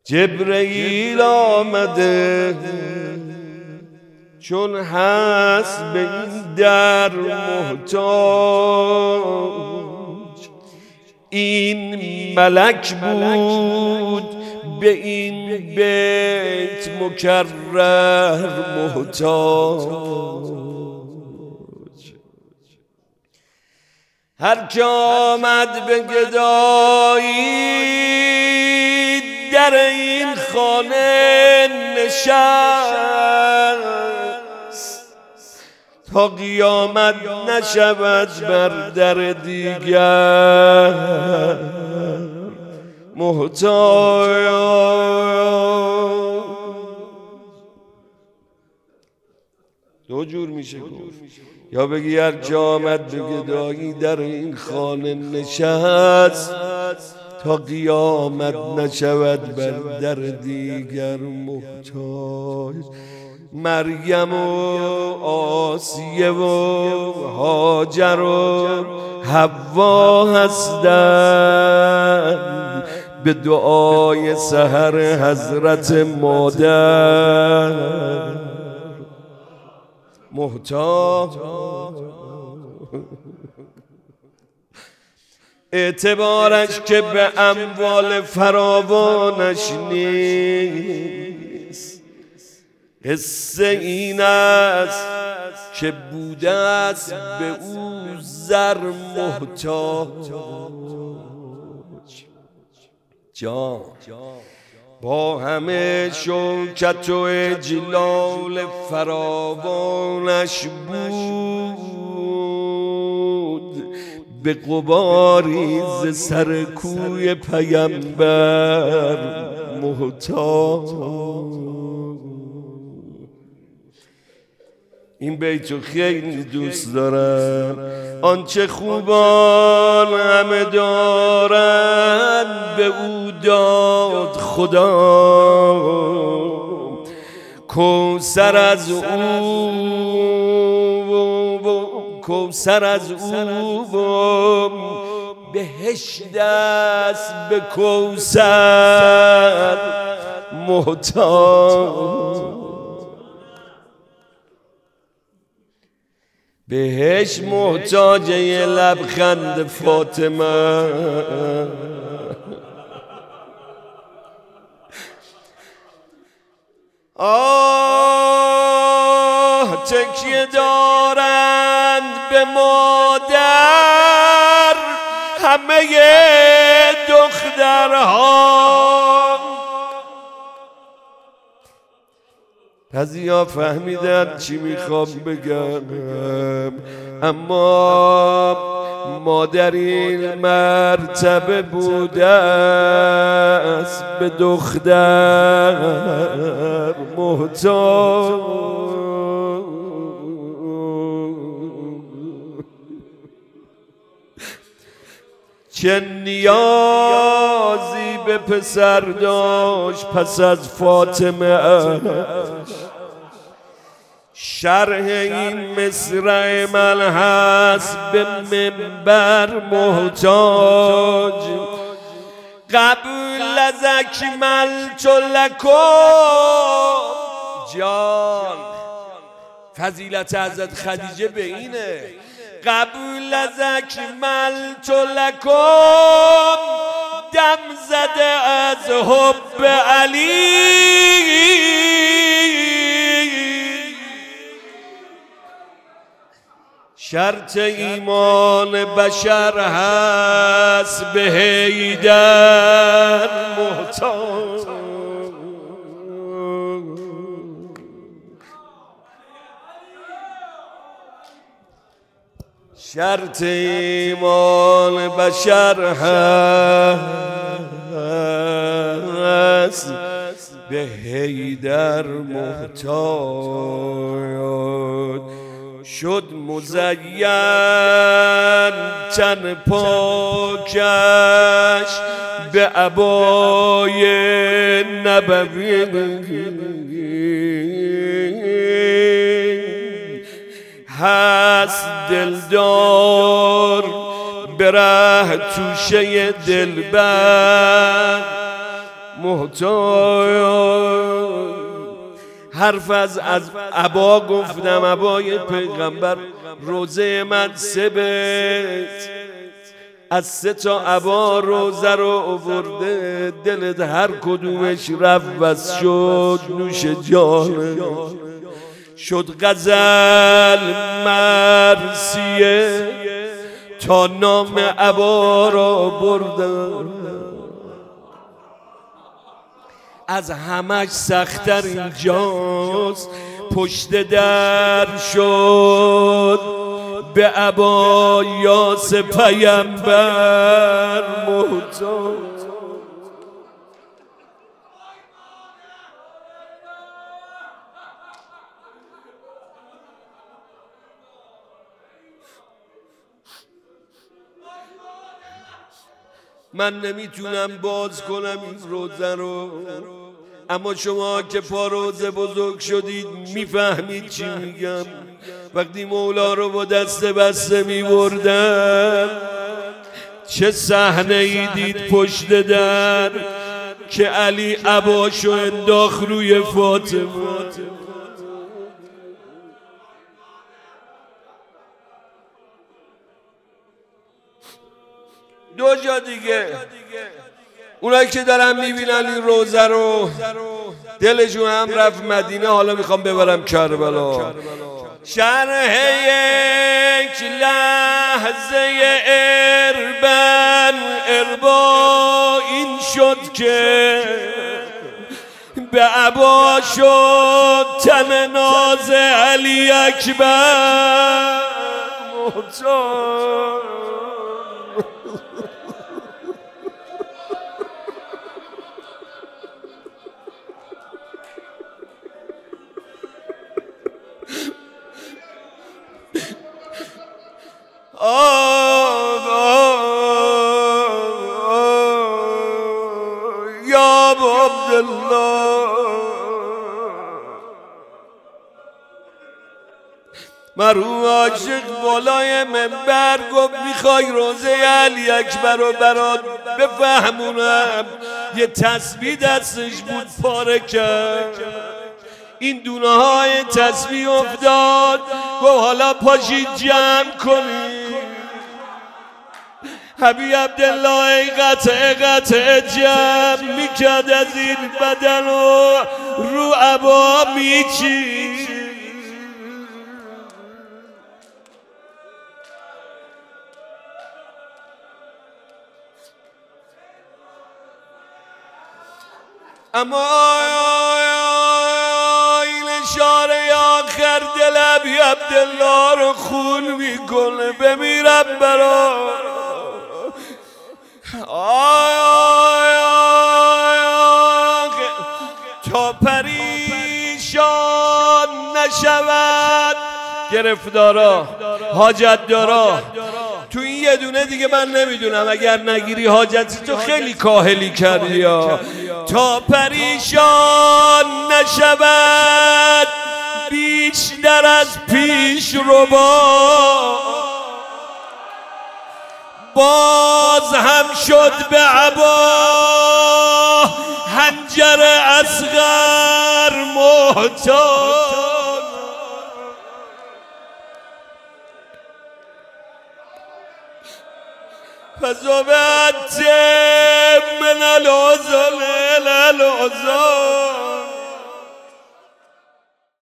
جبرئیل آمده چون هست به این در محتاج. این ملک بود به این بیت مکرر محتاج. هر که آمد به گدایی در این خانه نشست تا قیامت نشود بر در دیگر محتاج. دو جور میشه گفت، یا بگی هر که آمد به گدایی در این خانه نشست تا قیامت نشود بر در دیگر محتاج. مریم و آسیه و هاجر و حوا هستند به دعای سحر حضرت مادر محتاج. اعتبارش که به اموال فراوانش نیست، قصه این است که بوده است به او زر محتاج. جان با همه شوکت و اجلال فراوانش بود به غباری ز سر کوی پیمبر محتاج. این بیتو خیلی دوست دارم. آنچه خوبان همه دارند به او داد خدا، کوثر از او بهشت است به کوثر محتاج. بهش محتاج یه لبخند فاطمه، آه تکیه دارند به مادر همه دخترها. بعضیا فهمیدن چی میخوام بگم، اما مادر این مرتبه بوده است به دختر محتاج. چه نیازی به پسر داشت پس از فاطمه شرح این مصرع من هست به منبر محتاج. قبل از اکملت لکم جان، فضیلت حضرت خدیجه به اینه. قبل از اکملت لکم دم زده از حب علی، شرط ایمان بشر هست به حیدر محتاج. شرط ایمان بشر هست به حیدر محتاج. شد مزین تن پاکش به عبای نبوی، هست دلدار به ره توشه دلبر محتاج. حرف از عبا گفتم، عبای پیغمبر روزه من 3 بیت، از 3 تا عبا روزه رو آورده، دلت هر کدومش رفت بس شد نوش جانه، شد غزل مرسیه تا نام عبا را بردم. از همش سخت‌تر اینجاست، پشت در شد به عبا یاس پیمبر محتاج. من نمیتونم باز کنم این روزه رو، اما شما که پا روزه بزرگ شدید میفهمید چی میگم. وقتی مولا رو با دست بسته میبردن، چه صحنه ای دید پشت در که علی عباشو انداخت روی فاطمه. دو جا دیگه اونایی که دارن میبینن این روزه رو دلشون هم رفت مدینه، حالا میخوام ببرم کربلا. شرح یک لحظه اربا این شد که به عبا شد تن ناز علی اکبر محتاج. یا عبدالله، مرحوم عاشق بالای منبر گفت میخوای روزه علی اکبر رو برات بفهمونم. یه تسبیح دستش بود پاره کرد، این دونه های تسبیح افتاد. گفت حالا پاشید جمع کنید. حبیب عبدالله ای قطع جمع میکرد از این بدن رو عبا میچید. اما این اشاره آخر دل حبیب عبدالله رو خون میکنه. بمیرم برا تا پریشان نشود گرفتارا حاجت دارا. تو این یه دونه دیگه من نمیدونم، اگر نگیری حاجتی تو خیلی کاهلی کردی. تا پریشان نشود بیشتر از پیش رو باز هم شد به عبا حنجر اصغر محتاج. فزوبت من العزل الى العزل